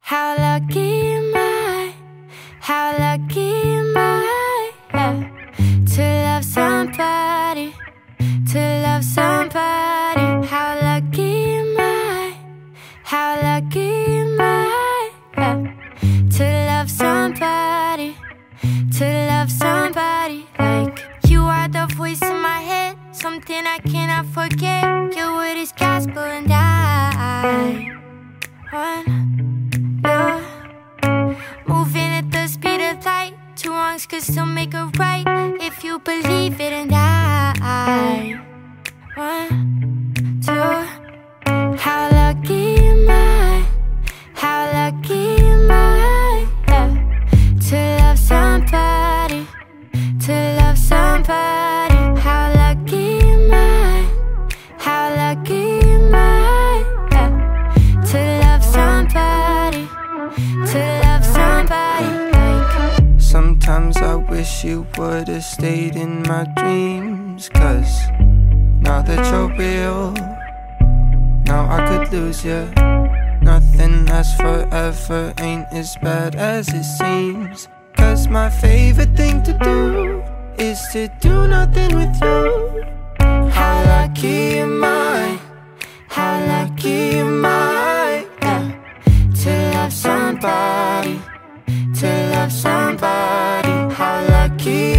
How lucky am I? How lucky am I? Yeah. To love somebody, to love somebody. How lucky am I? How lucky am I? Yeah. To love somebody, to love somebody like you are the voice in my head, something I cannot forget. Your word is gospel and I want you. Moving at the speed of light, two wrongs could still make a right if you believe it. And I want to. How lucky am I? How lucky am I? Yeah. To love somebody, to love somebody. How lucky am I? How lucky am I? Yeah. To love somebody, to love somebody like. Sometimes I wish you would've stayed in my dreams, 'cause now that you're real, now I could lose you. Nothing lasts forever, ain't as bad as it seems. 'Cause my favorite thing to do is to do nothing with you. How lucky am I? How lucky am I? Yeah. To love somebody, to love somebody. How lucky